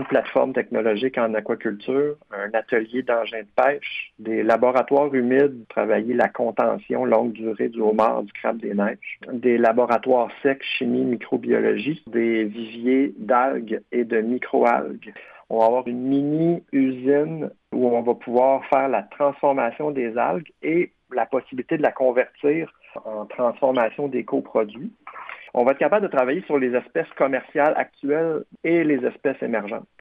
plateforme technologique en aquaculture, un atelier d'engins de pêche, des laboratoires humides, travailler la contention longue durée du homard, du crabe des neiges, des laboratoires secs, chimie, microbiologie, des viviers d'algues et de microalgues. On va avoir une mini-usine où on va pouvoir faire la transformation des algues et la possibilité de la convertir en transformation des coproduits. On va être capable de travailler sur les espèces commerciales actuelles et les espèces émergentes.